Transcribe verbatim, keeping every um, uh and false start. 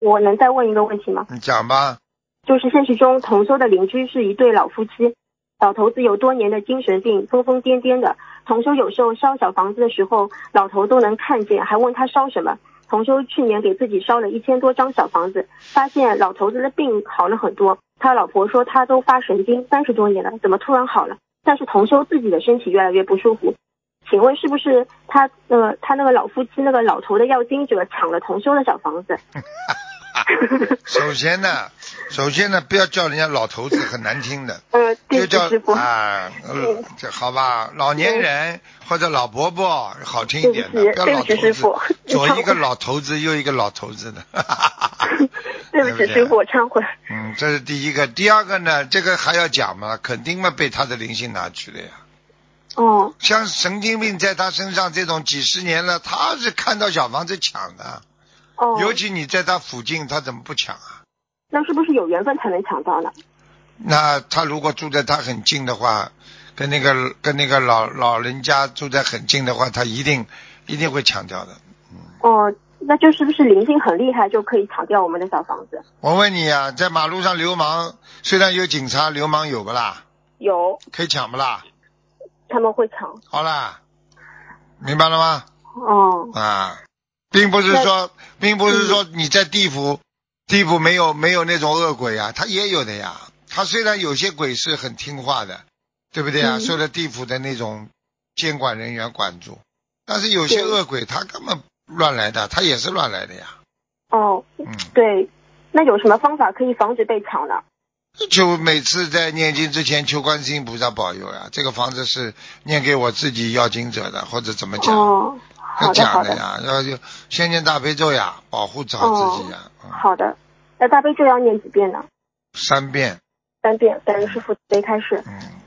我能再问一个问题吗？ 你讲吧。 就是现实中同修的邻居是一对老夫妻，老头子有多年的精神病，疯疯癫癫的。同修有时候烧小房子的时候，老头都能看见，还问他烧什么。同修去年给自己烧了一千多张小房子，发现老头子的病好了很多。他老婆说他都发神经三十多年了，怎么突然好了？但是同修自己的身体越来越不舒服。请问是不是他呃他那个老夫妻那个老头的要经者抢了同修的小房子？ 首先呢，首先呢，不要叫人家老头子，很难听的。 呃， 就叫师傅啊，呃，这好吧，老年人或者老伯伯好听一点的，不要老头子。左一个老头子，右一个老头子的。 对不起，师傅，我忏悔。 嗯，这是第一个。第二个呢，这个还要讲吗？肯定嘛，被他的灵性拿去了呀。 哦。 像神经病在他身上这种几十年了，他是看到小房子抢的。 哦。 尤其你在他附近，他怎么不抢啊？ 那是不是有缘分才能抢到呢？ 那他如果住在他很近的话，跟那个跟那个老老人家住在很近的话，他一定一定会抢掉的。 嗯。哦，那就是不是灵性很厉害就可以抢掉我们的小房子？ 我问你啊，在马路上流氓，虽然有警察，流氓有不啦？ 有。 可以抢不啦？ 他们会抢。 好啦，明白了吗？ 哦。 啊，并不是说，并不是说你在地府。地府没有没有那种恶鬼啊，他也有的呀。他虽然有些鬼是很听话的，对不对啊？嗯、受了地府的那种监管人员管住，但是有些恶鬼他根本乱来的，他也是乱来的呀。 哦，嗯，对。那有什么方法可以防止被抢呢？ 就每次在念经之前求观世音菩萨保佑呀。这个房子是念给我自己要经者的，或者怎么讲？ 哦。 要讲的呀，要就先念大悲咒呀，保护好自己呀。 哦嗯、好的，那大悲咒要念几遍呢？ 三遍。 三遍，感恩师父，悲开示。 嗯。